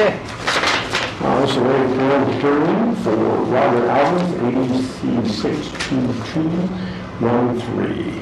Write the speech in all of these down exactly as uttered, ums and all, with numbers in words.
Okay. Uh, this is a way for hearing for Robert Alvis, A B C six two two one three.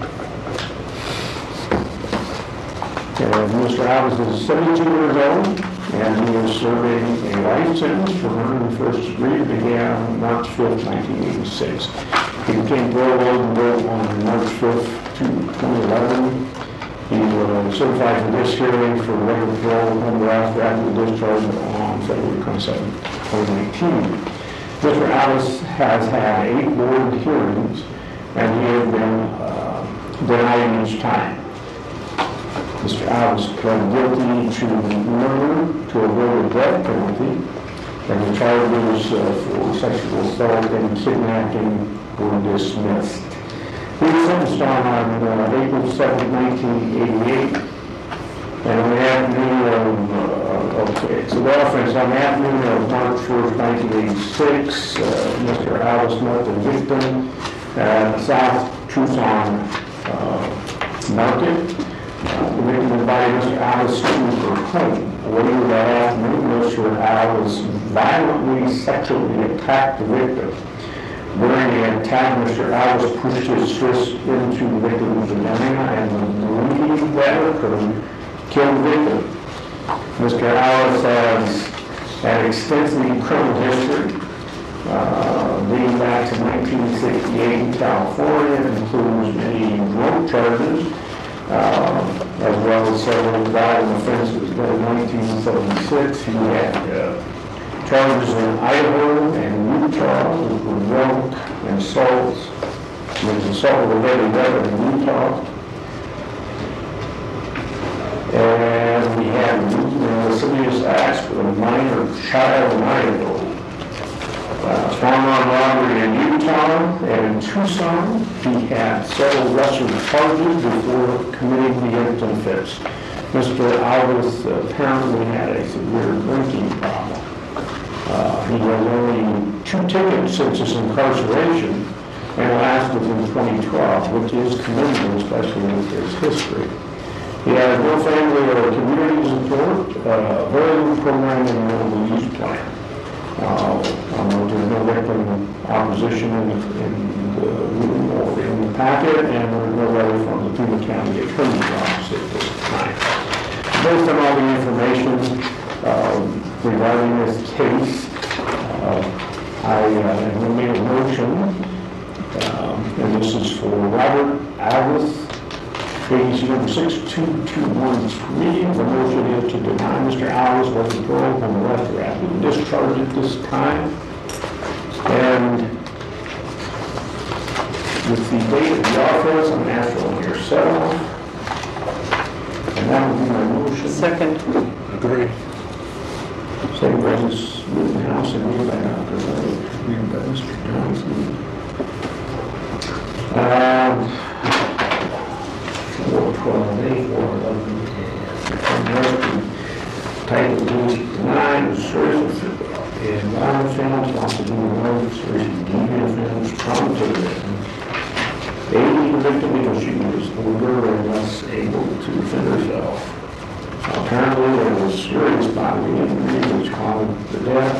And Mister Alvis is seventy-two years old, and he is serving a life sentence for murder in the first degree that began March fifth, nineteen eighty-six. He became parole eligible on March fifth, twenty eleven. He was certified for this hearing for regular parole under after after discharge on February twenty-seventh, twenty eighteen. Mister Alvis has had eight board hearings, and he has been uh, denied each time. Mister Alvis pled guilty to murder to avoid a death penalty, and the charges uh, for sexual assault and kidnapping were dismissed. He was sentenced on uh, April seventh, nineteen eighty-eight, and on the afternoon of, uh, okay, so the offense on the afternoon of March first, nineteen eighty-six, uh, Mister Alvis met the victim at South Tucson uh, Market. Uh, the victim invited Mister Alvis to her home. Later that afternoon, Mister Alvis violently sexually attacked the victim. During the attack, Mister Alvis pushed his fist into the victim's vagina, and the bleeding that occurred killed the victim. Mister Alvis has had extensive criminal history, uh, dating back to nineteen sixty-eight in California. It includes many drug charges, uh, as well as several violent offenses. But in nineteen seventy-six, he had uh, charges in Idaho and Utah, which were drug and assaults. There was assault with a deadly weapon in Utah. And we had uh, serious acts with a minor child in Idaho. Uh, strong arm robbery in Utah and in Tucson. He had several lesser charges before committing the instant offense. Mister Alvis apparently had a severe drinking problem. Uh, he has only two tickets since his incarceration, and last was in twenty twelve, which is commendable, especially with his history. He has no family or community support, uh, very little program in the youth plan. Uh, um, there's no victim opposition in the, in the room or in the packet, and there's no letter from the Pima County Attorney's Office at this time. Based on all the information uh, regarding this case, uh, I uh, will make a motion, um, and this is for Robert Alvis, case number six two two one three. The motion is to deny Mister Alvis was parole from the left after the discharge at this time. And with the date of the offense, I'm asking on yourself. And that would be my motion. Second. Agree. Second by Miz Rittenhouse and moved by Doctor Wright, moved by Mister Johnson. Um, four twelve A, four eleven, and Title nine, service and violent offense, possible murder, service and deviant offense, trauma to the victim. Aiding the victim because she was older and less able to defend herself. Apparently, there was serious bodily injury which caused the death.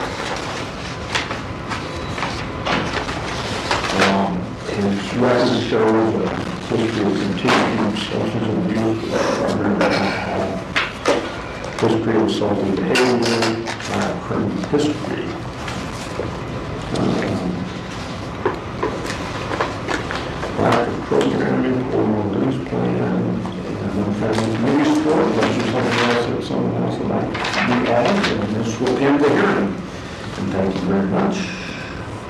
Um, his record shows a history of continued substance abuse, uh, alcohol, history of assaulting behavior, uh, criminal history. Um, lack of programming, or release plan. Family committee support, unless there's something else that someone else would like to be added, and this will end the hearing. And thank you very much.